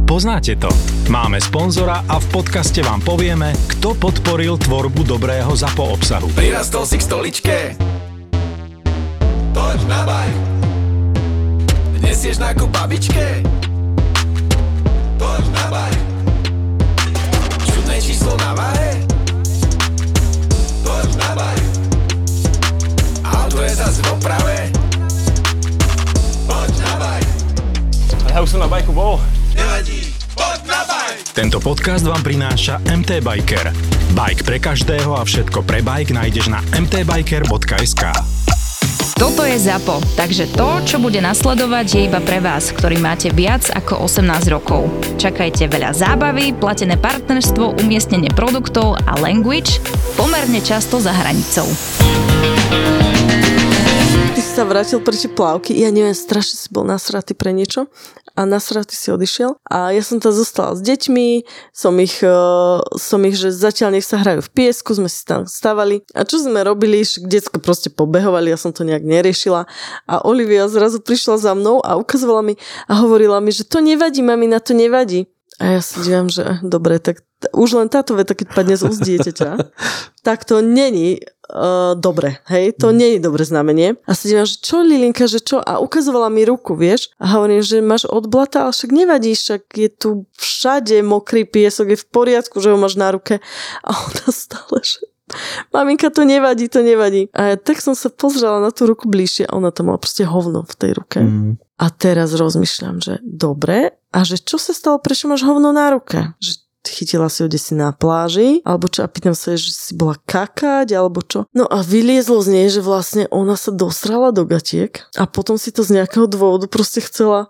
Poznáte to. Máme sponzora a v podcaste vám povieme, kto podporil tvorbu dobrého ZAPO obsahu. Prirastol si k stoličke? Toď na bajk. Nesieš nákup babičke? Toď na bajk. Čudné číslo na váhe? Toď na bajk. Auto je zas v oprave? Poď na bajk. Ja už som na bajku bol. Nevadí, poď na bajk. Tento podcast vám prináša MT Biker. Bike pre každého a všetko pre bike nájdeš na mtbiker.sk. Toto je ZAPO, takže to, čo bude nasledovať, je iba pre vás, ktorý máte viac ako 18 rokov. Čakajte veľa zábavy, platené partnerstvo, umiestnenie produktov a language pomerne často za hranicou. Ty si sa vrátil pre tie plávky, ja neviem, strašne si bol nasratý pre niečo a nasratý si odišiel a ja som tam zostala s deťmi, som ich, že zatiaľ nech sa hrajú v piesku, sme si tam stávali a čo sme robili, decko proste pobehovali, ja som to nejak neriešila a Olivia zrazu prišla za mnou a ukazovala mi a hovorila mi, že to nevadí, mamina, to nevadí. A ja si dívam, že dobre, tak už len táto veta, keď padne z úst dieťaťa, tak to není dobre, hej, to nie je dobré znamenie. A si dívam, že čo Lilinka, že čo? A ukazovala mi ruku, vieš? A hovorím, že máš od blata, ale však nevadí, však je tu všade mokrý piesok, je v poriadku, že ho máš na ruke. A ona stále, že maminka, to nevadí, to nevadí. A tak som sa pozrela na tú ruku bližšie a ona tam mala proste hovno v tej ruke. A teraz rozmýšľam, že dobre, a že čo sa stalo, prečo máš hovno na ruke? Že chytila si ho desi na pláži, alebo čo, a pýtam sa, že si bola kakať, alebo čo. No a vyliezlo z nej, že vlastne ona sa dosrala do gatiek a potom si to z nejakého dôvodu proste chcela,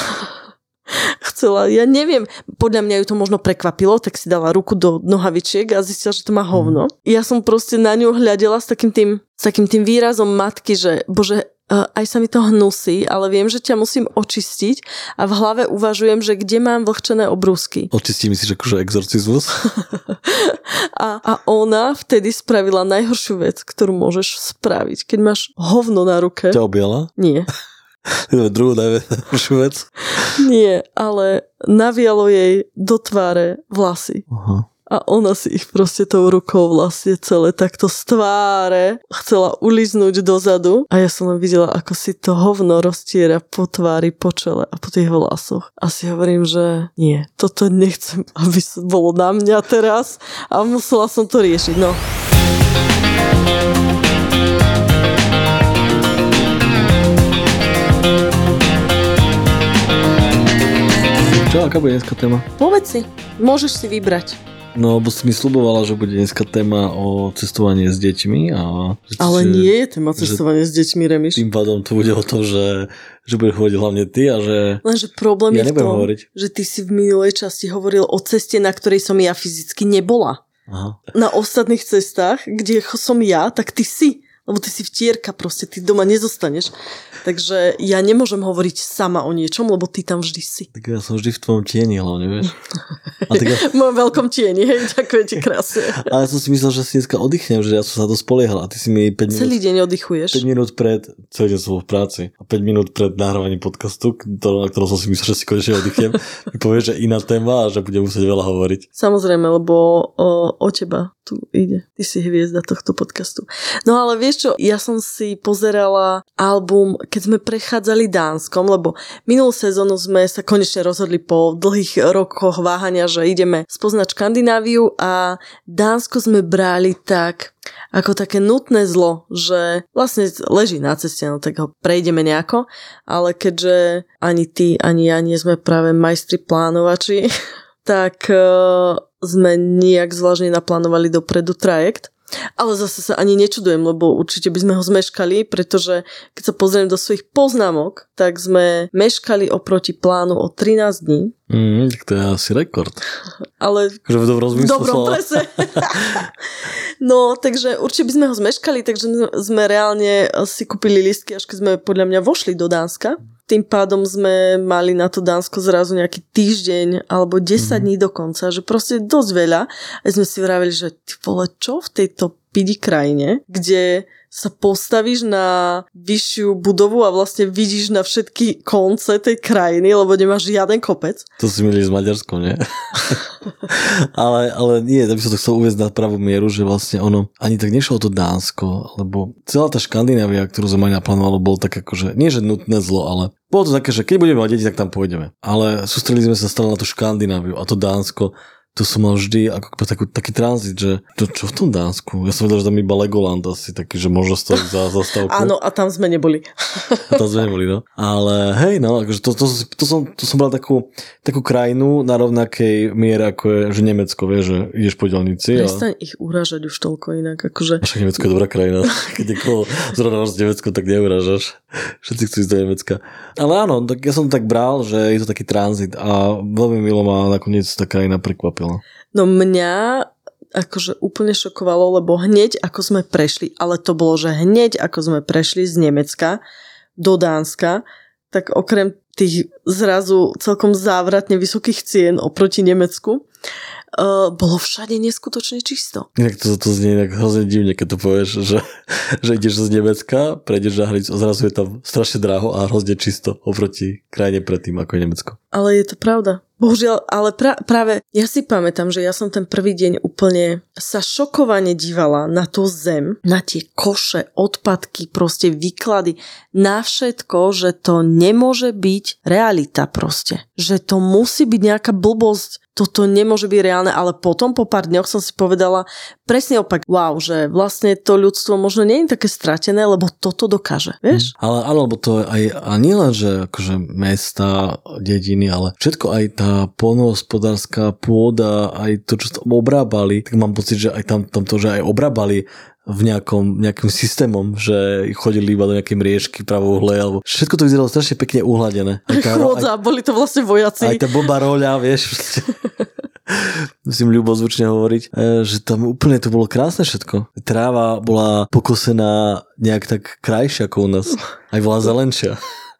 ja neviem, podľa mňa ju to možno prekvapilo, tak si dala ruku do nohavičiek a zistila, že to má hovno. Ja som proste na ňu hľadela s takým tým výrazom matky, že bože, aj sa mi to hnusí, ale viem, že ťa musím očistiť a v hlave uvažujem, že kde mám vlhčené obrúsky. Očistí myslíš akože exorcizmus? a ona vtedy spravila najhoršiu vec, ktorú môžeš spraviť, keď máš hovno na ruke. Ťa objala? Nie. Druhú najhoršiu vec? Nie, ale navialo jej do tváre vlasy. Aha. A ona si ich proste tou rukou vlastne celé takto z tváre chcela uliznúť dozadu a ja som len videla, ako si to hovno roztiera po tvári, po čele a po tých vlasoch. A si hovorím, že nie, toto nechcem, aby bolo na mňa teraz a musela som to riešiť, no. Čo, aká bude dneska téma? Povedz si, môžeš si vybrať. No, bo si mi sľubovala, že bude dneska téma o cestovaní s deťmi. Ale nie je téma cestovanie s deťmi, Remiš. Tým pádom to bude o tom, že budeš hovoriť hlavne ty a že... Lenže problém ja je v tom, hovoriť. Že ty si v minulej časti hovoril o ceste, na ktorej som ja fyzicky nebola. Aha. Na ostatných cestách, kde som ja, tak ty si. Lebo ty si vtierka, proste ty doma nezostaneš. Takže ja nemôžem hovoriť sama o niečom, lebo ty tam vždy si. Tak ja som vždy v tvojom tieni hlavne, vieš. V mojom veľkom tieni, hej, ďakujem ti krásne. Ale ja som si myslel, že si dneska oddychnem, že ja som sa to spoliehal a ty si mi 5 minút... Celý deň oddychuješ. 5 minút pred, celý deň som v práci a 5 minút pred nahrávaním podcastu, na ktorom som si myslel, že si konečne oddychnem, mi povieš, že iná téma a že budem musieť veľa hovoriť. Samozrejme, lebo o teba tu ide. Ty si hviezda tohto podcastu. No ale vieš čo, ja som si pozerala album, keď sme prechádzali Dánskom, lebo minulú sezónu sme sa konečne rozhodli po dlhých rokoch váhania, že ideme spoznať Škandináviu a Dánsko sme brali tak ako také nutné zlo, že vlastne leží na ceste, no tak ho prejdeme nejako, ale keďže ani ty, ani ja nie sme práve majstri plánovači, tak sme nejak zvláštne naplánovali dopredu trajekt. Ale zase sa ani nečudujem, lebo určite by sme ho zmeškali, pretože keď sa pozriem do svojich poznámok, tak sme meškali oproti plánu o 13 dní. Tak to je asi rekord. Ale že v dobrom zmysle slova. Presne. No, takže určite by sme ho zmeškali, takže sme reálne si kúpili lístky, až keď sme podľa mňa vošli do Dánska. Tým pádom sme mali na to Dánsko zrazu nejaký týždeň alebo 10 dní dokonca, že proste dosť veľa. A sme si vraveli, že ty vole, čo v tejto pidi krajine, kde sa postavíš na vyššiu budovu a vlastne vidíš na všetky konce tej krajiny, lebo nemáš žiaden kopec. To si milí s Maďarskom, nie? ale nie, tak by som to chcel uviesť na pravú mieru, že vlastne ono ani tak nešlo to Dánsko, lebo celá tá Škandinávia, ktorú sme mali naplánovalo, bol tak akože, nie že nutné zlo, ale bolo to také, že keď budeme mať deti, tak tam pôjdeme. Ale sústredili sme sa stále na tú Škandináviu a to Dánsko. To som mal vždy ako taký tranzit, že čo v tom Dánsku? Ja som vedel, že tam iba Legoland asi taký, že možno stojí za zastávku. Áno, a tam sme neboli. No. Ale hej, no, akože to som bral takú krajinu na rovnakej miere, ako je, že Nemecko, vieš, že ideš po diaľnici. Prestaň ich urážať už toľko inak, akože. Však Nemecko je dobrá krajina. Keď niekoho zrovna z Nemecko, tak neurážaš. Všetci chcú ísť do Nemecka. Ale áno, tak ja som to tak bral, že je to taký tranzit a veľmi milo ma nakoniec tá krajina prekvapila. No mňa akože úplne šokovalo, lebo hneď ako sme prešli, ale to bolo, že hneď ako sme prešli z Nemecka do Dánska, tak okrem tých zrazu celkom závratne vysokých cien oproti Nemecku, bolo všade neskutočne čisto. Inak to znie tak hrozne divne, keď to povieš, že ideš z Nemecka, prejdeš na hranicu a zrazu je tam strašne draho a hrozne čisto oproti krajine predtým, ako je Nemecko. Ale je to pravda. Bohužiaľ, ale práve ja si pamätám, že ja som ten prvý deň úplne sa šokovane dívala na tú zem, na tie koše, odpadky, proste výklady, na všetko, že to nemôže byť realita proste. Že to musí byť nejaká blbosť, toto nemôže byť reálne, ale potom po pár dňoch som si povedala presne opak, wow, že vlastne to ľudstvo možno nie je také stratené, lebo toto dokáže, vieš? Ale áno, lebo to aj, a nie len, že akože mesta, dediny, ale všetko aj tá poľnohospodárska pôda, aj to, čo tam obrábali, tak mám pocit, že aj tam to, že aj obrábali v nejakým systémom, že chodili iba do nejakej mriežky pravouhle, alebo všetko to vyzeralo strašne pekne uhladené. Boli to vlastne vojaci. Aj tá blbá roľa, vieš, musím ľubozvučne hovoriť, že tam úplne to bolo krásne všetko. Tráva bola pokosená nejak tak krajšia ako u nás. Aj bola zelenšia.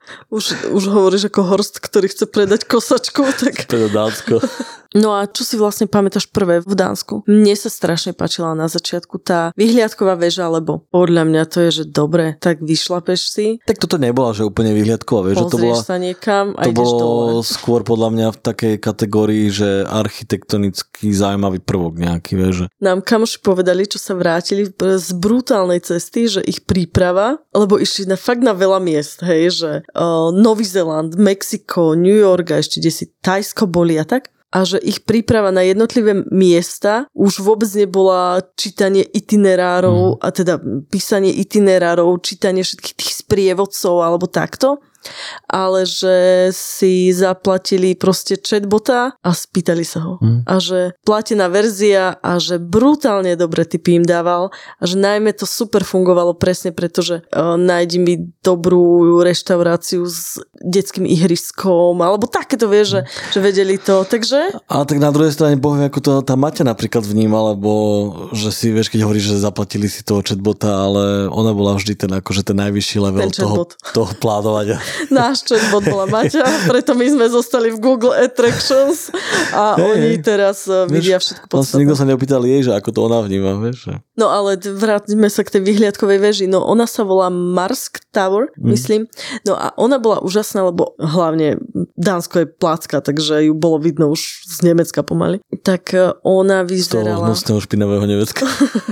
Už hovoríš ako Horst, ktorý chce predať kosačku, tak... Predať Dánsko. No a čo si vlastne pamätáš prvé v Dánsku? Mne sa strašne páčila na začiatku tá vyhliadková väža, lebo podľa mňa to je, že dobre, tak vyšlapeš si. Tak toto nebola, že úplne vyhliadková väža. Pozrieš sa niekam a to ideš dole. To bolo skôr podľa mňa v takej kategórii, že architektonický zaujímavý prvok nejaký, vieš. Nám kamoši povedali, čo sa vrátili z brutálnej cesty, že ich príprava, lebo išli fakt na veľa miest, hej, že Nový Zéland, Mexiko, New York a ešte kde si Tajsko boli a tak. A že ich príprava na jednotlivé miesta už vôbec nebola čítanie itinerárov, a teda písanie itinerárov, čítanie všetkých tých sprievodcov alebo takto, ale že si zaplatili proste chatbota a spýtali sa ho. A že platená verzia a že brutálne dobre tipy im dával a že najmä to super fungovalo presne pretože nájdi mi dobrú reštauráciu s detským ihriskom alebo takéto, vieš, že vedeli to. Takže... Ale tak na druhej strane poviem, ako to tá Maťa napríklad vníma, lebo že si, vieš, keď hovoríš, že zaplatili si toho chatbota, ale ona bola vždy ten najvyšší level toho plánovania. Náš chatbot bola Maťa, preto my sme zostali v Google Attractions a oni teraz vidia všetko podstatné. Vlastne nikto sa neopýtal jej, že ako to ona vníma, vieš. No ale vrátime sa k tej vyhliadkovej veži. No ona sa volá Marsk Tower, myslím. No a ona bola úžasná, lebo hlavne Dánsko je plácka, takže ju bolo vidno už z Nemecka pomaly. Tak ona vyzerala... Z toho hnusného špinavého Nemecka.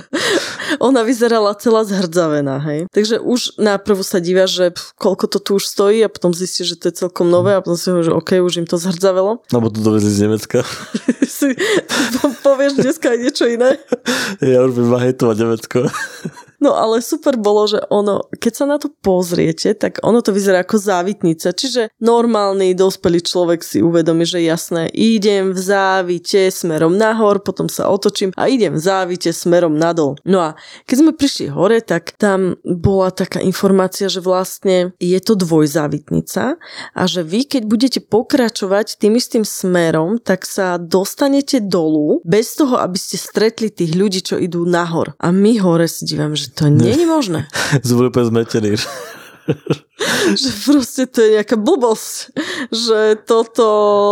Ona vyzerala celá zhrdzavená, hej. Takže už najprv sa díva, že koľko to tu už stojí a potom zistí, že to je celkom nové a potom si hovorí, že okej, už im to zhrdzavelo. Lebo to dovezli z Nemecka. Si povieš dneska aj niečo iné? Ja už budem hejtovať Nemecko. No ale super bolo, že ono, keď sa na to pozriete, tak ono to vyzerá ako závitnica. Čiže normálny, dospelý človek si uvedomí, že jasné, idem v závite smerom nahor, potom sa otočím a idem v závite smerom nadol. No a keď sme prišli hore, tak tam bola taká informácia, že vlastne je to dvojzávitnica a že vy, keď budete pokračovať tým istým smerom, tak sa dostanete dolu bez toho, aby ste stretli tých ľudí, čo idú nahor. A my hore si dívam, že to nie je možné. Zbudú úplne zmetený. že proste to je nejaká blbosť, že toto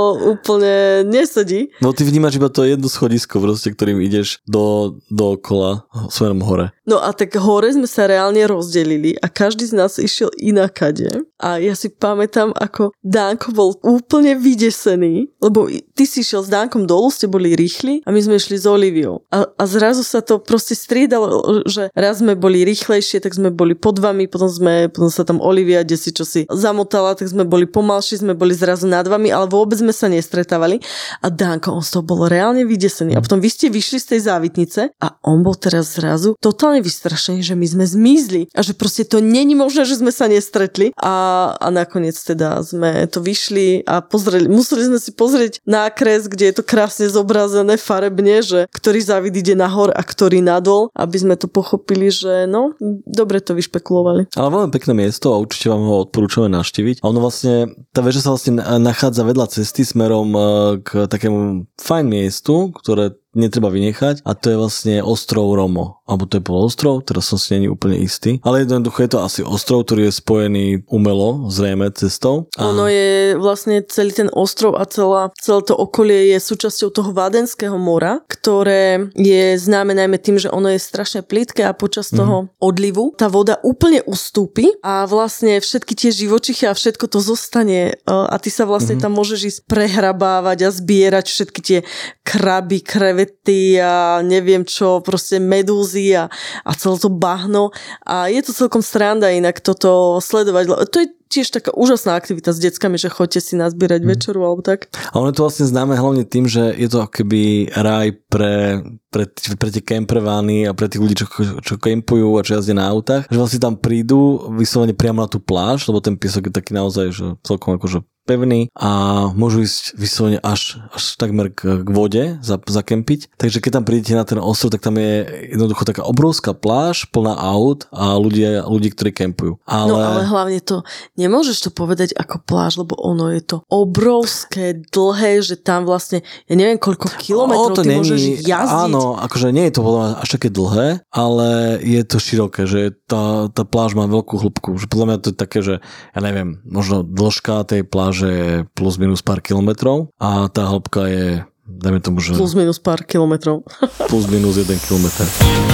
úplne nesedí. No ty vnímaš iba to jedno schodisko, proste, ktorým ideš dookola smerom hore. No a tak hore sme sa reálne rozdelili a každý z nás išiel inakade. A ja si pamätám, ako Danko bol úplne vydesený, lebo ty si išiel s Dankom dolu, ste boli rýchli a my sme išli s Oliviou. A zrazu sa to proste striedalo, že raz sme boli rýchlejšie, tak sme boli pod vami, potom sa tam Olivia, kde si čo si zamotala, tak sme boli pomalší, sme boli zrazu nad vami, ale vôbec sme sa nestretávali. A Danko, on z toho bol reálne vydesený. A potom vy ste vyšli z tej závitnice a on bol teraz zrazu totálne vystrašený, že my sme zmizli a že proste to není možné, že sme sa nestretli. A nakoniec teda sme to vyšli a museli sme si pozrieť nákres, kde je to krásne zobrazené farebne, že ktorý závid ide nahor a ktorý nadol, aby sme to pochopili, že no, dobre to vyšpekulovali. Ale veľmi pekné miesto a určite vám ho odporúčame navštíviť. A ono vlastne, tá väža sa vlastne nachádza vedľa cesty smerom k takému fajn miestu, ktoré netreba vynechať a to je vlastne ostrov Romo. Alebo to je polostrov, teraz som si není úplne istý. Ale jednoducho je to asi ostrov, ktorý je spojený umelo, zrejme cestou. Ono je vlastne celý ten ostrov a celé to okolie je súčasťou toho Vádenského mora, ktoré je známe najmä tým, že ono je strašne plitké a počas toho odlivu tá voda úplne ustúpi a vlastne všetky tie živočichy a všetko to zostane a ty sa vlastne tam môžeš ísť prehrabávať a zbierať všetky tie kraby, krevety a neviem čo, proste medúzy a celé to bahno a je to celkom sranda inak toto sledovať. To je tiež taká úžasná aktivita s deckami, že choďte si nazbierať večeru alebo tak. A ono je to vlastne známe hlavne tým, že je to akoby raj pre tie campervány a pre tých ľudí, čo kempujú a čo jazdia na autách, že vlastne tam prídu vyslovene priamo na tú pláž, lebo ten piesok je taký naozaj že celkom akože pevný a môžu ísť vyslovene až takmer k vode zakempiť. Takže keď tam prídete na ten ostrov, tak tam je jednoducho taká obrovská pláž plná aut a ľudí, ktorí kempujú. No ale hlavne to nemôžeš to povedať ako pláž, lebo ono je to obrovské, dlhé, že tam vlastne, ja neviem koľko kilometrov ty môžeš jazdiť. Áno, akože nie je to až také dlhé, ale je to široké, že tá pláž má veľkú hĺbku. Že podľa mňa to je také, že ja neviem, možno dĺžka tej pláže je plus minus pár kilometrov a tá hĺbka je, dajme tomu, že plus minus pár kilometrov. Plus minus 1 kilometr.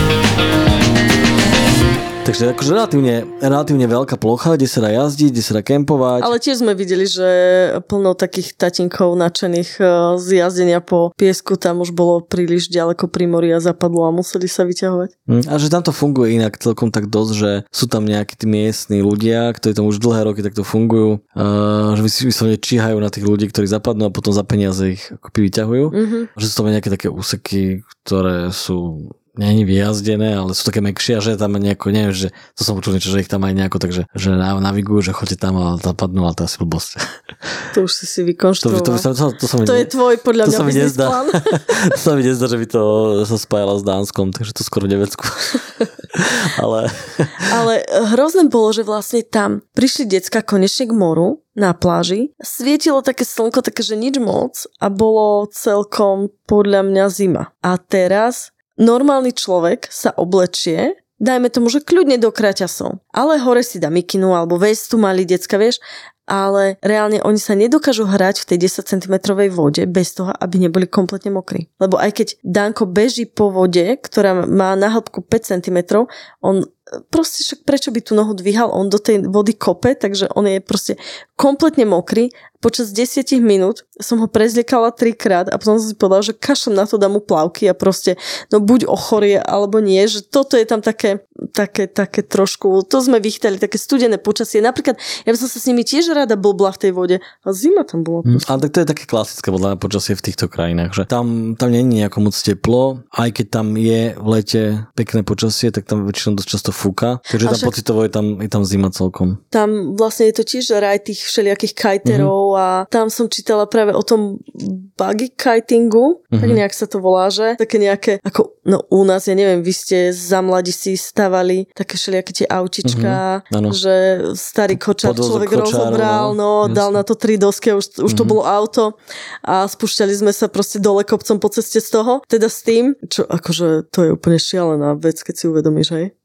Takže akože relatívne veľká plocha, kde sa dá jazdiť, kde sa dá kempovať. Ale tiež sme videli, že plno takých tatinkov nadšených z jazdenia po piesku tam už bolo príliš ďaleko pri mori a zapadlo a museli sa vyťahovať. A že tam to funguje inak celkom tak dosť, že sú tam nejakí tí miestni ľudia, ktorí tam už dlhé roky takto fungujú, že vyslovene číhajú na tých ľudí, ktorí zapadnú a potom za peniaze ich akoby vyťahujú. Že sú tam nejaké také úseky, ktoré sú nie vyjazdené, ale sú také mäkšie a že tam nejako, neviem, že to som počul niečo, že ich tam aj nejako, takže že navigujú, že choďte tam a zapadnú, ale to je asi blbosť. To už si vykonštruoval. To je tvoj podľa mňa biznis plán. To sa mi nezdá, že by to sa spájala s Dánskom, takže to skoro nevecku. Ale hrozné bolo, že vlastne tam prišli decka konečne k moru na pláži. Svietilo také slnko, také, že nič moc a bolo celkom podľa mňa zima. A teraz normálny človek sa oblečie, dajme tomu, že kľudne do kraťasov, ale hore si dá mikinu alebo vestu, mali decka, vieš, ale reálne oni sa nedokážu hrať v tej 10 cm vode bez toho, aby neboli kompletne mokrí. Lebo aj keď Danko beží po vode, ktorá má na hĺbku 5 cm, on proste však prečo by tú nohu dvíhal, on do tej vody kope, takže on je proste kompletne mokrý. Počas 10 minút som ho prezliekala 3-krát a potom som si povedala, že kašlem na to, dám mu plavky a proste, no buď ochorie alebo nie, že toto je tam také trošku, to sme vychytali, také studené počasie. Napríklad, ja by som sa s nimi tiež rada blbla v tej vode a zima tam bola. Ale tak to je také klasické podľa mňa počasie v týchto krajinách, že tam nie je nejako moc teplo, aj keď tam je v lete pekné počasie, tak tam väčšinou dosť často fúka, takže tam pocitovo je tam zima celkom. Tam vlastne je to tiež raj tých všelijakých kajterov a tam som čítala práve o tom buggy kitingu, tak nejak sa to volá, že také nejaké, ako no u nás, ja neviem, vy ste za mladí si stavali také všelijaké tie autička, že starý kočár človek rozobral, dal na to 3 dosky a už to bolo auto a spúšťali sme sa proste dole kopcom po ceste z toho, teda s tým, čo akože to je úplne šialená vec, keď si uvedomíš, hej?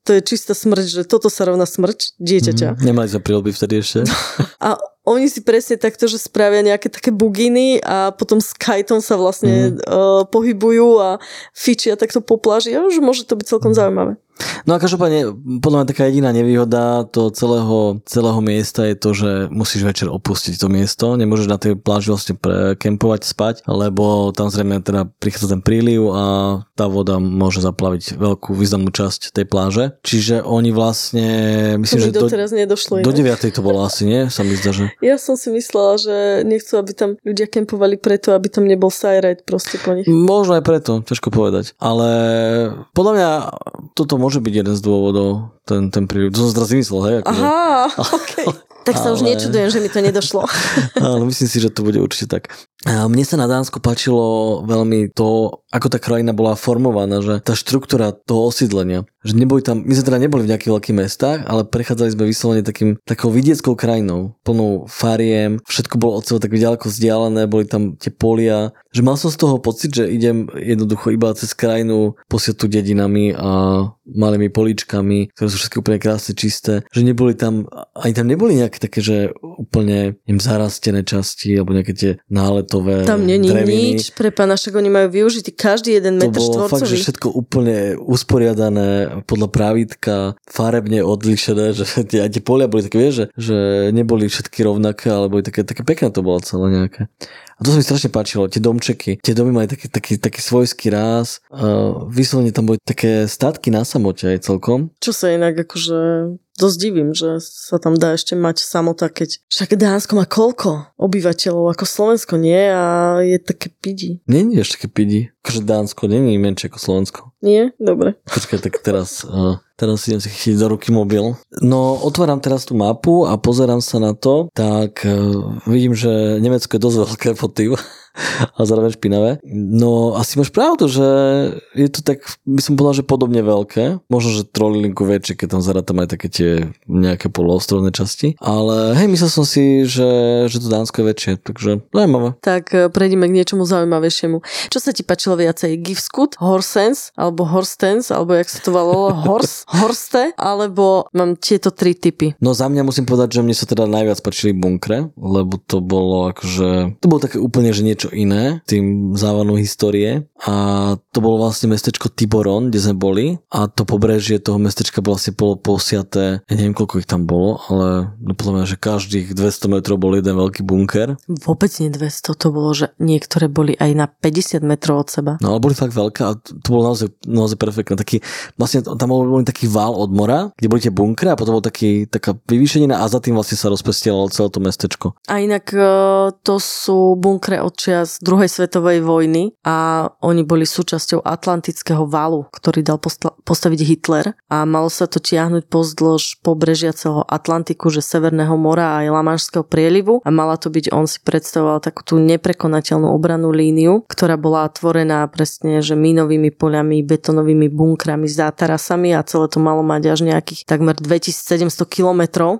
to je čistá smrť, že toto sa rovná smrť dieťaťa. Nemali sme príľuby vtedy ešte. A oni si presne takto, že spravia nejaké také buginy a potom s kajtom sa vlastne pohybujú a fičia takto po pláži. A už môže to byť celkom zaujímavé. No a každopádne, podľa mňa taká jediná nevýhoda toho celého miesta je to, že musíš večer opustiť to miesto, nemôžeš na tej pláži vlastne kempovať, spať, lebo tam zrejme teda prichádza ten príliv a tá voda môže zaplaviť veľkú významnú časť tej pláže. Čiže oni vlastne, myslím, že doteraz nedošlo. Do 9. to bolo asi, nie? Sa mi zdá, že... Ja som si myslela, že nechcú, aby tam ľudia kempovali preto, aby tam nebol sajrajt proste po nich. Možno aj preto, ťažko povedať. Ale podľa mňa toto môže byť jeden z dôvodov, ten príliv. To som zraz vymyslel, hej? Aha, okej. Tak sa už nečudujem, že mi to nedošlo. Ale myslím si, že to bude určite tak. A mne sa na Dánsku páčilo veľmi to, ako tá krajina bola formovaná, že tá štruktúra toho osídlenia, že neboli tam, my sme teda neboli v nejakých veľkých mestách, ale prechádzali sme vyslovene takou vidieckou krajinou, plnou fariem, všetko bolo od seba tak ďaleko vzdialené, boli tam tie polia, že mal som z toho pocit, že idem jednoducho iba cez krajinu posiatú dedinami a malými políčkami, ktoré sú všetky úplne krásne, čisté, že neboli tam, ani tam neboli nejaké také, že úplne im zarastené časti alebo nejaké tie náletové tam není dreviny. Nič, pre pána, však oni majú využiť každý jeden meter štvorcový. To bolo fakt, že všetko úplne usporiadané podľa pravítka, farebne odlišené, že tie polia boli také, vieš, že neboli všetky rovnaké, ale boli také pekné to bolo celé nejaké. A to sa mi strašne páčilo, tie domčeky, tie domy mali taký svojský ráz, vyslovene tam boli také statky na samote aj celkom. Čo sa inak akože dosť divím, že sa tam dá ešte mať samota, keď však Dánsko má koľko obyvateľov ako Slovensko, nie? A je také pidi. Nie je ešte také pidi. Akože Dánsko nie je menšie ako Slovensko. Nie? Dobre. Počkaj, tak teraz idem si chytiť do ruky mobil. No, otváram teraz tú mapu a pozerám sa na to, tak vidím, že Nemecko je dosť veľké pod tým a zároveň špinavé. No, asi máš pravdu, že je to tak, by som povedal, že podobne veľké. Možno, že trojlinku väčšie, keď tam zarátam aj také tie nejaké poloostrovné časti. Ale hej, myslel som si, že to Dánsko je väčšie, takže zaujímavé. Tak prejdeme k niečomu zaujímavejšiemu. Čo sa ti páčilo viacej? Gifskut, Horsens, alebo Horstens, alebo jak sa to volalo? Horste, alebo mám tieto 3 typy. No za mňa musím povedať, že mne sa teda najviac páčili bunkre, lebo to bolo akože, to bolo také úplne, že niečo iné, tým závanou histórie a to bolo vlastne mestečko Tiboron, kde sme boli a to pobrežie toho mestečka bolo vlastne posiaté, ja neviem koľko ich tam bolo, ale podľa mňa, že každých 200 metrov bol jeden veľký bunker. Vôbec nie 200, to bolo, že niektoré boli aj na 50 metrov od seba. No ale boli fakt veľké a to bolo naozaj perfektné. Taký, vlastne tam bol taký val od mora, kde boli tie bunkre a potom bol taká vyvýšenina a za tým vlastne sa rozpestielalo celé to mestečko. A inak to sú bunkre od čias druhej svetovej vojny a oni boli súčasťou Atlantického valu, ktorý dal postaviť Hitler a malo sa to tiahnuť pozdĺž pobrežia celého Atlantiku, že Severného mora a aj Lamanšského prielivu a mala to byť, on si predstavoval takú tú neprekonateľnú obrannú líniu, ktorá bola tvorená presne, že mínovými poľami, betonovými bunkrami, zátarasami a celé to malo mať až nejakých takmer 2700 kilometrov.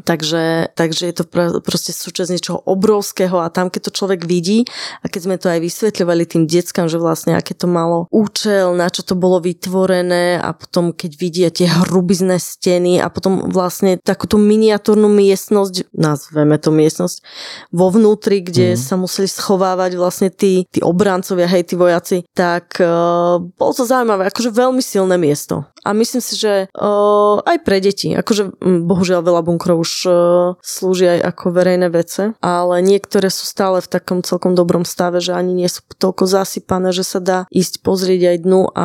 Takže je to proste súčasť niečoho obrovského a tam, keď to človek vidí a keď sme to aj vysvetľovali tým deckám, že vlastne aké to malo účel, na čo to bolo vytvorené a potom keď vidia tie hrubizné steny a potom vlastne takúto miniatúrnu miestnosť, nazveme to miestnosť, vo vnútri, kde sa museli schovávať vlastne tí obrancovia, hej, tí vojaci, tak bolo to zaujímavé, akože veľmi silné miesto. A myslím si, že aj pre deti, akože bohužiaľ veľa bunkrov už slúžia aj ako verejné vece, ale niektoré sú stále v takom celkom dobrom stave, že ani nie sú toľko zasypané, že sa dá ísť pozrieť aj dnu a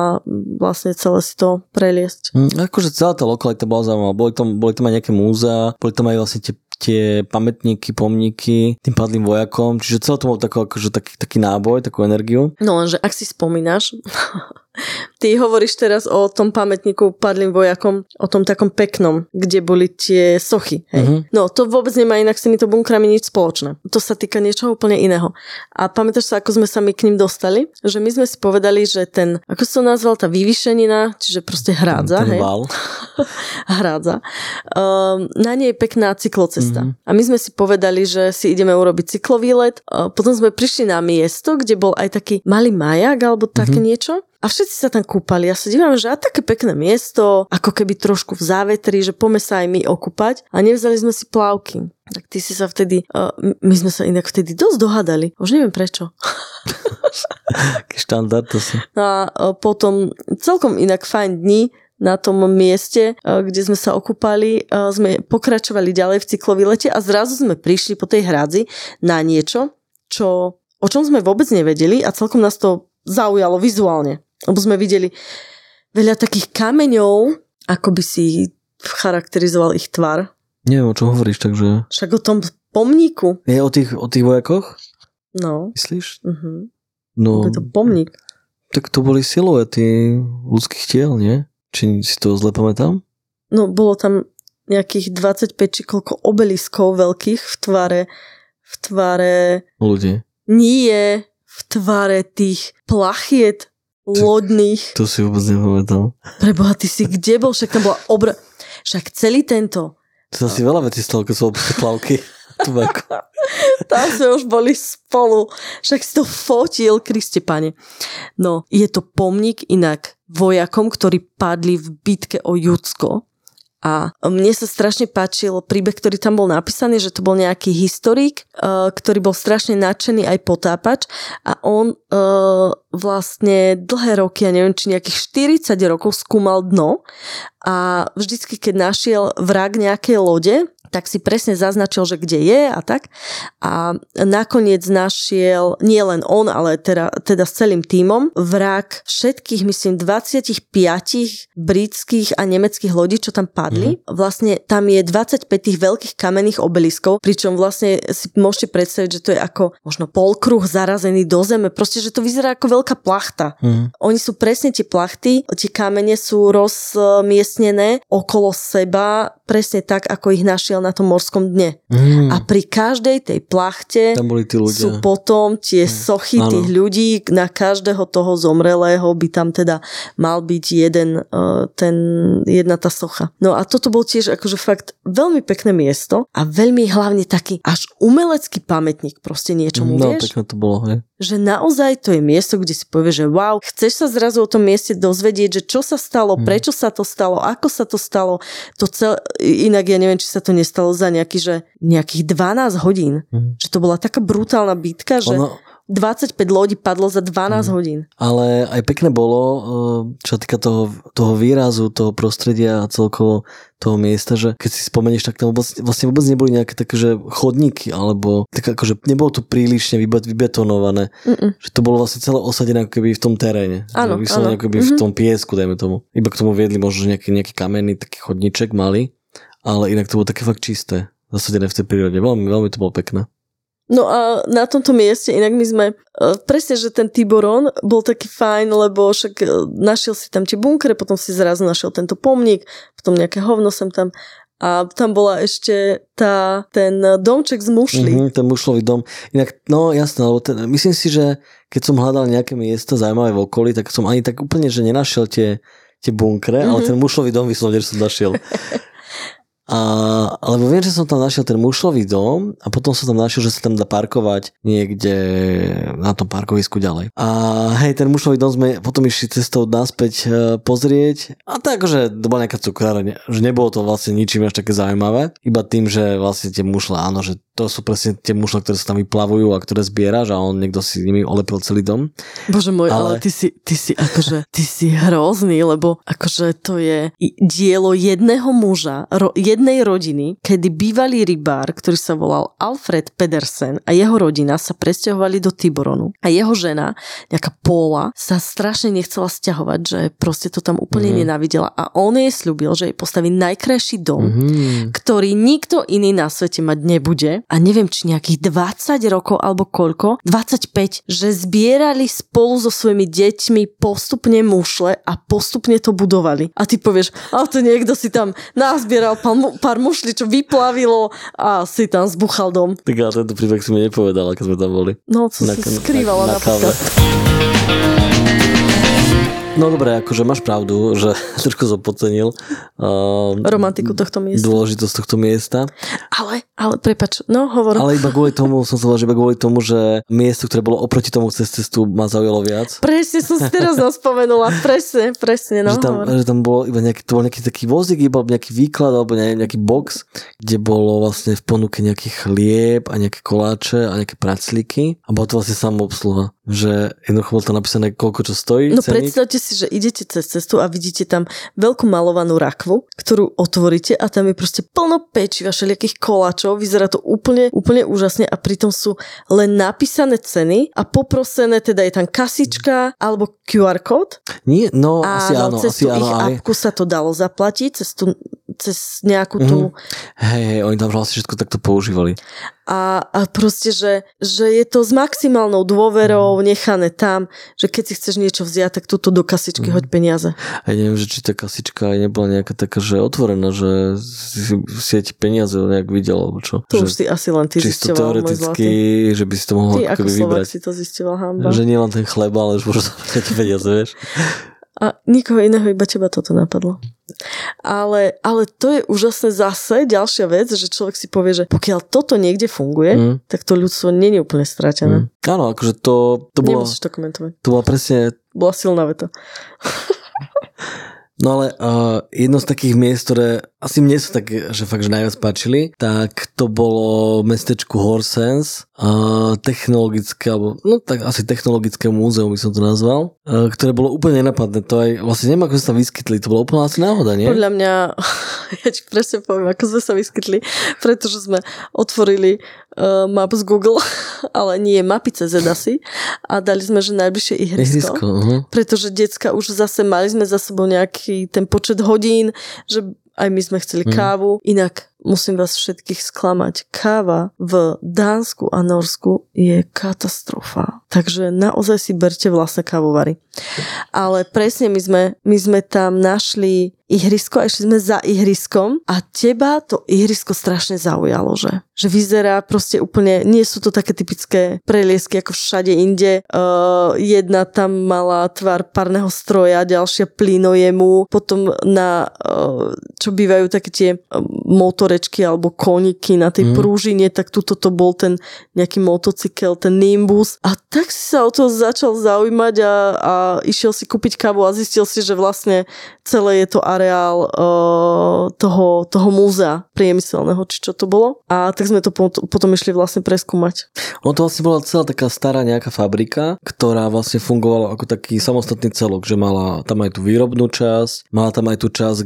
vlastne celé si to preliesť. Akože celá tá lokalita bola zaujímavá. Boli tam aj nejaké múzea, boli tam aj vlastne tie pamätníky, pomníky tým padlým vojakom, čiže celé to bolo taký náboj, takú energiu. No lenže ak si spomínaš, ty hovoríš teraz o tom pamätníku padlým vojakom, o tom takom peknom, kde boli tie sochy. Hej? No to vôbec nemá inak s týmito bunkrami nič spoločné. To sa týka niečoho úplne iného. A pamätáš sa, ako sme sa my k ním dostali? Že my sme si povedali, že ten, ako si to nazval, tá vyvýšenina, čiže proste hrádza. Ten hej? val. Hrádza. Na nej je pekná cyklocesta. A my sme si povedali, že si ideme urobiť cyklový let. Potom sme prišli na miesto, kde bol aj taký malý majak alebo také niečo. A všetci sa tam kúpali. Ja sa dívam, že a také pekné miesto, ako keby trošku v závetri, že poďme sa aj my okúpať. A nevzali sme si plavky. Tak ty si sa vtedy, my sme sa inak vtedy dosť dohadali. Už neviem prečo. Štandard to si. A potom celkom inak fajn dni na tom mieste, kde sme sa okúpali, sme pokračovali ďalej v cyklovýlete a zrazu sme prišli po tej hrádzi na niečo, o čom sme vôbec nevedeli a celkom nás to zaujalo vizuálne. Lebo sme videli veľa takých kameňov, ako by si charakterizoval ich tvar. Neviem, o čom hovoríš, takže... Však o tom pomníku. Je o tých vojakoch? No. Myslíš? Uh-huh. No, je to pomník. Tak to boli siluety ľudských tiel, nie? Či si to zle pamätám? No, bolo tam nejakých 25 či koľko obeliskov veľkých v tvare... Ľudí. Nie, v tvare tých plachiet lodných. To si vôbec nepamätám. Preboha, ty si kde bol? Však tam bola Však celý tento... To si veľa vecí stalo, keď som bol plavky. Tam sme už boli spolu. Však si to fotil, Kriste Pane. No, je to pomník inak vojakom, ktorí padli v bitke o Judsko. A mne sa strašne páčil príbeh, ktorý tam bol napísaný, že to bol nejaký historik, ktorý bol strašne nadšený aj potápač a on vlastne dlhé roky, ja neviem, či nejakých 40 rokov skúmal dno a vždycky, keď našiel vrak nejakej lode, tak si presne zaznačil, že kde je a tak. A nakoniec našiel, nie len on, ale teda s celým tímom, vrak všetkých, myslím, 25 britských a nemeckých lodí, čo tam padli. Vlastne tam je 25 tých veľkých kamenných obeliskov, pričom vlastne si môžete predstaviť, že to je ako možno polkruh zarazený do zeme, proste, že to vyzerá ako veľká plachta. Oni sú presne tie plachty, tie kamene sú rozmiestnené okolo seba, presne tak, ako ich našiel na tom morskom dne. A pri každej tej plachte tam boli tí ľudia. Sú potom tie sochy tých ľudí, na každého toho zomrelého by tam teda mal byť jedna tá socha. No a toto bol tiež akože fakt veľmi pekné miesto a veľmi hlavne taký až umelecký pamätník proste niečomu, vieš? No, pekné to bolo, hej. Že naozaj to je miesto, kde si povieš, že wow, chceš sa zrazu o tom mieste dozvedieť, že čo sa stalo, prečo sa to stalo, ako sa to stalo. Inak ja neviem, či sa to nestalo za nejakých 12 hodín. Že to bola taká brutálna bitka, že 25 lodí padlo za 12 hodín. Ale aj pekné bolo, čo týka toho výrazu, toho prostredia a celkovo toho miesta, že keď si spomenieš, tak tam vlastne vôbec neboli nejaké také, že chodníky, alebo tak akože nebolo to prílišne vybetonované. Že to bolo vlastne celé osadené ako keby v tom teréne. Áno, áno. Ako keby v tom piesku, dajme tomu. Iba k tomu viedli možno nejaký kamenný taký chodníček malý, ale inak to bolo také fakt čisté, zasadené v tej prírode. Veľmi, veľmi to bolo pekné. No a na tomto mieste inak my sme, presne, že ten Tiburon bol taký fajn, lebo však našiel si tam tie bunkre, potom si zrazu našiel tento pomník, potom nejaké hovno sem tam a tam bola ešte ten domček z mušlí. Ten mušlový dom. Inak, no jasné, lebo myslím si, že keď som hľadal nejaké miesto zaujímavé v okolí, tak som ani tak úplne, že nenašiel tie bunkre, ale ten mušlový dom vyslovene, že som našiel. Alebo viem, že som tam našiel ten mušlový dom a potom som tam našiel, že sa tam dá parkovať niekde na tom parkovisku ďalej. A hej, ten mušlový dom sme potom išli cestou naspäť pozrieť a tak, že to bola nejaká cukráreň, že nebolo to vlastne ničím až také zaujímavé, iba tým, že vlastne tie mušle, áno, že to sú presne tie mušle, ktoré sa tam vyplavujú a ktoré zbieraš a niekto si nimi olepil celý dom. Bože môj, ale ty si hrozný, lebo akože to je dielo jedného muža, jednej rodiny, kedy bývalý rybár, ktorý sa volal Alfred Pedersen a jeho rodina sa presťahovali do Tiburonu a jeho žena, nejaká Paula, sa strašne nechcela sťahovať, že proste to tam úplne nenávidela a on jej sľúbil, že jej postaví najkrajší dom, ktorý nikto iný na svete mať nebude a neviem, či nejakých 20 rokov alebo koľko, 25, že zbierali spolu so svojimi deťmi postupne mušle a postupne to budovali. A ty povieš, ale to niekto si tam nazbieral pár mušli, čo vyplavilo a si tam zbuchal dom. Tak ale tento príbeh si mi nepovedala, keď sme tam boli. No, co si skrývala na káve. No dobre, akože máš pravdu, že trošku som podcenil romantiku tohto miesta. Dôležitosť tohto miesta. Ale prepáč, no hovor. Ale iba kvôli tomu, som sa povedal, že iba kvôli tomu, že miesto, ktoré bolo oproti tomu cez cestu, ma zaujalo viac. Presne som si teraz spomenula. Presne, no že tam bolo iba nejaký taký vozík, iba nejaký výklad, alebo nejaký box, kde bolo vlastne v ponuke nejaký chlieb a nejaké koláče a nejaké praclíky a bola to vlastne samoobsluha. Že jednoducho bolo tam napísané, koľko čo stojí. No predstavte si, že idete cez cestu a vidíte tam veľkú malovanú rakvu, ktorú otvoríte a tam je proste plno pečiva, všelijakých koláčov, vyzerá to úplne úžasne a pritom sú len napísané ceny a poprosené, teda je tam kasička alebo QR kód. Nie, no asi áno. Cez tú ich appku sa to dalo zaplatiť, cez nejakú tú... Hej, oni tam vlastne všetko takto používali. A proste, že je to s maximálnou dôverou nechané tam, že keď si chceš niečo vziať, tak túto do kasičky hoď peniaze. A neviem, že či tá kasička nebola nejaká taká, že otvorená, že si ti peniaze nejak videl, alebo čo. To už si asi len ty čisto zisťoval, teoreticky, že by si to mohol ty ako vybrať. Slovák si to zisťoval, hamba. Že nie len ten chleba, ale už môžu zabrať peniaze, vieš. A nikoho iného, iba teba toto napadlo. Ale to je úžasné zase, ďalšia vec, že človek si povie, že pokiaľ toto niekde funguje, tak to ľudstvo nie je úplne stratené. Áno, akože to bolo... Nemusíš to komentovať. To bola presne... Bola silná veta. No ale jedno z takých miest, ktoré asi mne sa tak, že fakt, že najviac páčili, tak to bolo mestečku Horsens, technologické, alebo no tak asi technologické múzeum by som to nazval, ktoré bolo úplne nenapadné. To aj vlastne neviem, ako sme sa vyskytli, to bolo úplne asi náhoda, nie? Podľa mňa, ja ti presne poviem, ako sme sa vyskytli, pretože sme otvorili Maps Google, ale nie mapy CZ asi, a dali sme, že najbližšie ihrisko. Pretože decka už zase mali sme za sebou nejaký ten počet hodín, že aj my sme chceli kávu. Inak musím vás všetkých sklamať. Káva v Dánsku a Norsku je katastrofa. Takže naozaj si berte vlastné kávovary. Ale presne my sme tam našli ihrisko a išli sme za ihriskom a teba to ihrisko strašne zaujalo, že vyzerá proste úplne, nie sú to také typické preliesky ako všade inde. Jedna tam mala tvar parného stroja, ďalšia plynojemu, potom na čo bývajú také tie motorečky alebo koníky na tej prúžine, tak tuto to bol ten nejaký motocykel, ten Nimbus a tak si sa o to začal zaujímať a išiel si kúpiť kávu a zistil si, že vlastne celé je to areál toho múzea priemyselného, či čo to bolo. A tak sme to potom išli vlastne preskúmať. Ono to vlastne bola celá taká stará nejaká fabrika, ktorá vlastne fungovala ako taký samostatný celok, že mala tam aj tú výrobnú časť, mala tam aj tú časť,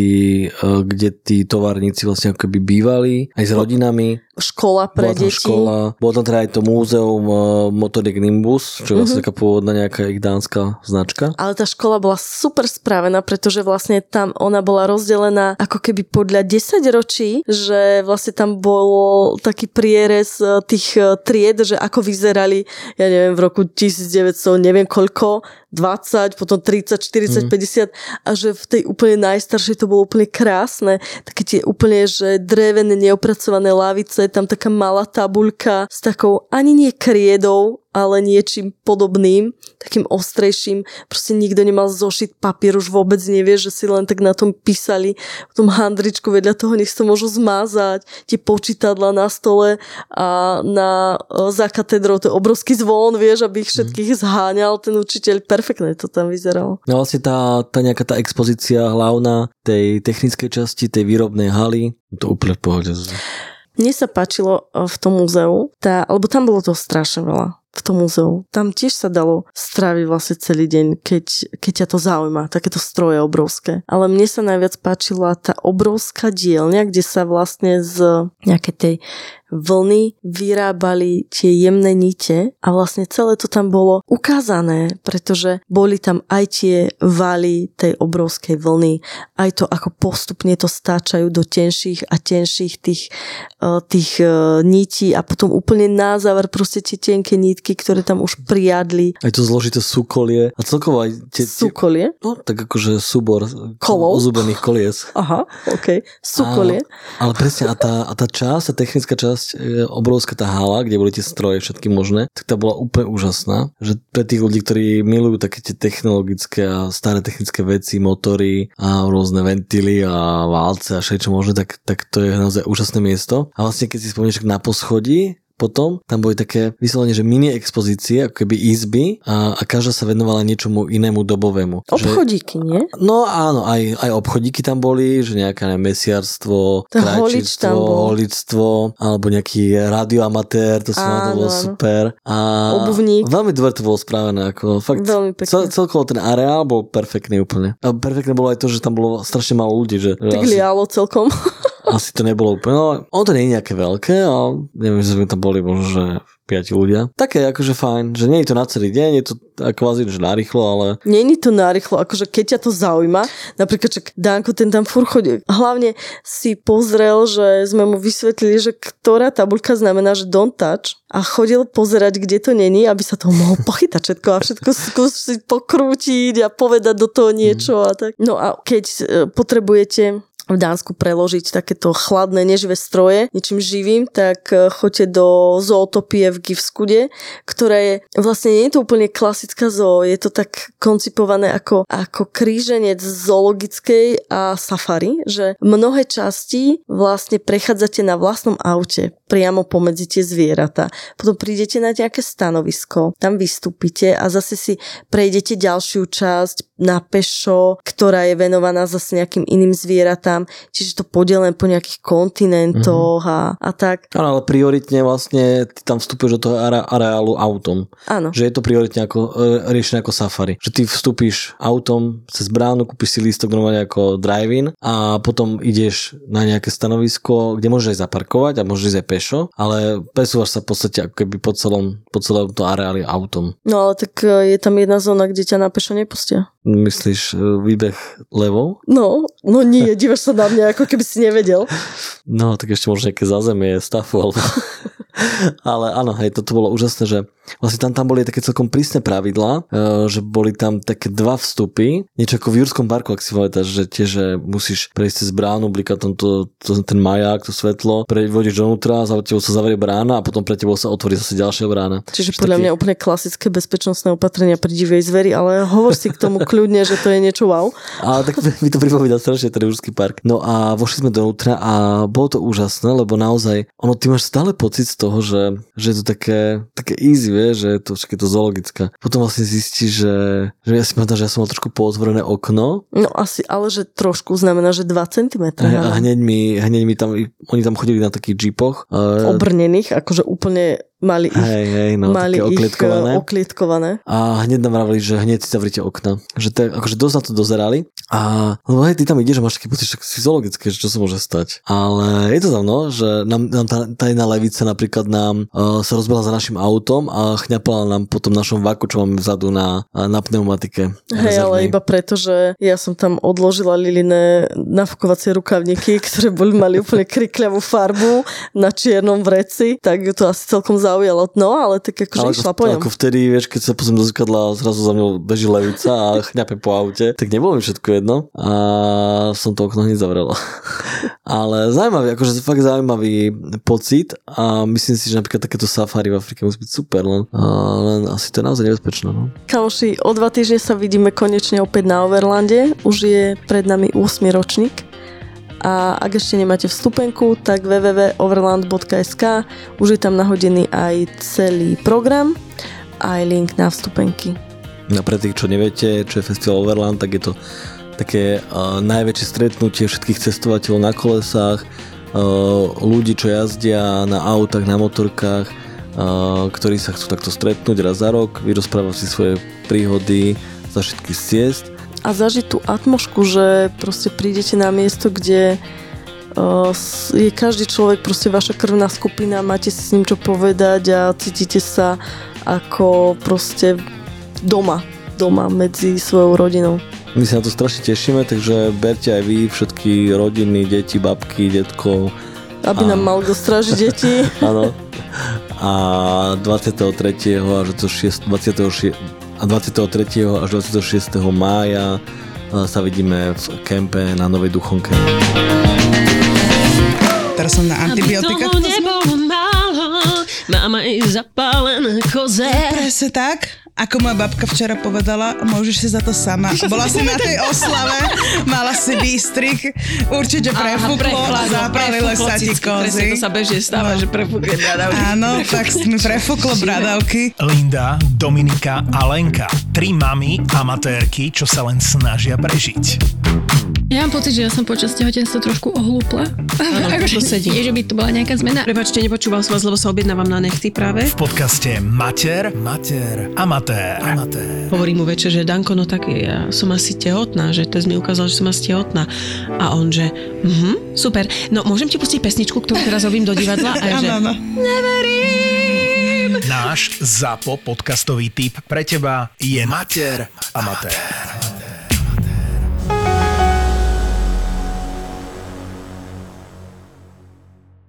kde tí továrnici vlastne ako keby bývali, aj s rodinami. Škola pre deti. Bolo tam teda aj to múzeum motoriek Nimbus, čo je vlastne taká pôvodná nejaká ich dánska značka. Ale tá škola bola super spravená, pretože vlastne tam ona bola rozdelená ako keby podľa 10 ročí, že vlastne tam bol taký prierez tých tried, že ako vyzerali, ja neviem, v roku 1900, neviem koľko, 20, potom 30, 40, 50 a že v tej úplne najstaršej to bolo úplne krásne. Také tie úplne, že drevené, neopracované lavice, tam taká malá tabuľka s takou ani nie kriedou, ale niečím podobným, takým ostrejším. Proste nikto nemal zošit papier, už vôbec nevie, že si len tak na tom písali v tom handričku, vedľa toho nech sa môžu zmazať, tie počítadla na stole a za katedrou to je obrovský zvon, vieš, aby ich všetkých zháňal ten učiteľ. Perfektne to tam vyzeralo. No vlastne tá nejaká tá expozícia hlavná tej technickej časti, tej výrobnej haly, to úplne v pohode. Mne sa páčilo v tom múzeu, lebo tam bolo toho strašne veľa. V tom múzeu. Tam tiež sa dalo stráviť vlastne celý deň, keď ťa to zaujíma, takéto stroje obrovské. Ale mne sa najviac páčila tá obrovská dielňa, kde sa vlastne z nejakej tej vlny vyrábali tie jemné nite a vlastne celé to tam bolo ukázané, pretože boli tam aj tie valy tej obrovskej vlny, aj to, ako postupne to stáčajú do tenších a tenších tých nití a potom úplne na záver proste tie tenké nitky, ktoré tam už priadli. Aj to zložité súkolie a celkovo aj súkolie? No, tak akože súbor kolov. Ozubených kolies. Aha, okej. Súkolie. Ale presne, a tá časť, tá technická časť časť, obrovská tá hala, kde boli tie stroje všetky možné, tak tá bola úplne úžasná. Že pre tých ľudí, ktorí milujú také tie technologické a staré technické veci, motory a rôzne ventily a válce a všetko možné, tak to je naozaj úžasné miesto. A vlastne keď si spomínaš na poschodí, potom tam boli také vyslovene, že mini expozície, ako keby izby a každá sa venovala niečomu inému dobovému. Obchodíky, nie? No áno, aj obchodíky tam boli, že nejaké mesiarstvo, krajčíctvo, holičstvo, alebo nejaký radioamatér, to bolo super. A obuvník. Veľmi dobre to bolo správené, ako fakt. Veľmi pekne. Celkovo ten areál bol perfektný úplne. A perfektné bolo aj to, že tam bolo strašne málo ľudí. Že tak lialo celkom. Asi to nebolo úplne, no ono to nie je nejaké veľké, ale neviem, že sme tam boli možno, že 5 ľudia. Také akože fajn, že nie je to na celý deň, je to kvázi, že narýchlo, ale... Nie je to narýchlo, akože keď ťa to zaujíma, napríklad, že Danko ten tam furt chodí. Hlavne si pozrel, že sme mu vysvetlili, že ktorá tabuľka znamená, že don't touch a chodil pozerať, kde to není, aby sa toho mohol pochytať všetko a všetko skúsiť pokrútiť a povedať do toho niečo a tak. No a keď potrebujete v Dánsku preložiť takéto chladné, neživé stroje niečím živým, tak choďte do zootopie v Gifskude, ktorá je, vlastne nie je to úplne klasická zoo, je to tak koncipované ako kríženec zoologickej a safari, že mnohé časti vlastne prechádzate na vlastnom aute priamo pomedzi tie zvieratá. Potom prídete na nejaké stanovisko, tam vystúpite a zase si prejdete ďalšiu časť na pešo, ktorá je venovaná zase nejakým iným zvieratám. Čiže to podelené po nejakých kontinentoch a tak. Áno, ale prioritne vlastne ty tam vstúpiš do toho areálu autom. Áno. Že je to prioritne ako riešené ako safari. Že ty vstúpiš autom cez bránu, kúpiš si lístok normálne ako drive-in a potom ideš na nejaké stanovisko, kde môžeš aj zaparkovať a môžeš ísť aj pešo, ale presúvaš sa v podstate ako keby po celom to areáli autom. No ale tak je tam jedna zóna, kde ťa na pešo nepustia. Myslíš výbeh levou? No nie, dívaš sa na mňa, ako keby si nevedel. No, tak ešte možno nejaké zázemie stafu, alebo... Ale áno, hej, toto bolo úžasné, že vlastne tam boli také celkom prísne pravidlá, že boli tam také 2 vstupy, niečo ako v Jurskom parku, ak si pamätáš, že tiež musíš prejsť cez bránu, blikať tam ten maják, to svetlo, vodíš donútra, za tebou sa zavrie brána a potom pre tebou sa otvorí zase ďalšia brána. Čiže podľa mňa úplne klasické bezpečnostné opatrenia pri divej zveri, ale hovor si k tomu kľudne, že to je niečo wow. A tak mi to pripomína strašne ten Jursky park. No a vošli sme donútra a bolo to úžasné, lebo naozaj, ty máš stále pocit z toho, že je to také easy, že je to všetko zoologická. Potom vlastne zistíš, že ja si pamätám, že ja som mal trošku pootvorené okno. No asi, ale že trošku znamená, že 2 cm. A hneď mi tam, oni tam chodili na takých džipoch. Obrnených, akože úplne mali ich oklieskované. A hneď nám vravili, že hneď si zavrite okna. Že akože dosť na to dozerali. A lebo hej, ty tam ideš a máš taký pocit, že si zoologické, že čo sa môže stať. Ale je to tam, že nám tá jedna levica napríklad nám sa rozbehla za našim autom a chňapala nám po tom našom vaku, čo máme vzadu na pneumatike. Hej, ale iba preto, že ja som tam odložila Liline nafukovacie rukavníky, ktoré mali úplne krikľavú farbu na čiernom vreci, tak ju to asi celkom zaujalo. No, ale tak akože išla po ňom. Ako vtedy, vieš, keď sa pozriem do zrkadla a zrazu za mňou beží levica a chňape po aute, tak nebolo mi všetko jedno a som to okno hneď zavrela. Ale zaujímavý, akože fakt zaujímavý pocit a myslím si, že napríklad takéto safari v Afrike musí byť super, len asi to je naozaj nebezpečné. No. Kamoši, o 2 týždne sa vidíme konečne opäť na Overlande. Už je pred nami 8. ročník. A ak ešte nemáte vstupenku, tak www.overland.sk, už je tam nahodený aj celý program, aj link na vstupenky. A pre tých, čo neviete, čo je Festival Overland, tak je to také najväčšie stretnutie všetkých cestovateľov na kolesách, ľudí, čo jazdia na autách, na motorkách, ktorí sa chcú takto stretnúť raz za rok, vyrozprávať si svoje príhody za všetky ciest. A zažiť tú atmosféru, že proste prídete na miesto, kde je každý človek proste vaša krvná skupina, máte si s ním čo povedať a cítite sa ako proste doma medzi svojou rodinou. My sa na to strašne tešíme, takže berte aj vy všetky rodiny, deti, babky, detkov. Aby nám mal kto strážiť deti. Áno. A 23. až do 23. až 26. mája sa vidíme v kempe na Novej Duchonke. Teraz som na antibiotika. Mama je zapálená koze. Presne tak, ako moja babka včera povedala, môžeš si za to sama. Bola si na tej oslave, mala si výstrik, určite prefúklo a zapálilo sa ti kozy. To sa bežne stáva, že prefúkne bradavky. Áno, tak mi prefúklo bradavky. Linda, Dominika a Lenka. 3 mami amatérky, čo sa len snažia prežiť. Ja mám pocit, že ja som počas tehotenstva trošku ohlúpla. Áno, to sedí. Nie, že by to bola nejaká zmena. Prepáčte, nepočúval som vás, lebo sa objednávam na nechty práve. V podcaste Mater, Amatér. Hovorí mu večer, že Danko, no tak ja som asi tehotná, že test mi ukázal, že som asi tehotná. A on, že super. No môžem ti pustiť pesničku, ktorú teraz robím do divadla? A ja, že neverím. Náš ZAPO podcastový tip pre teba je Mater, Amatér.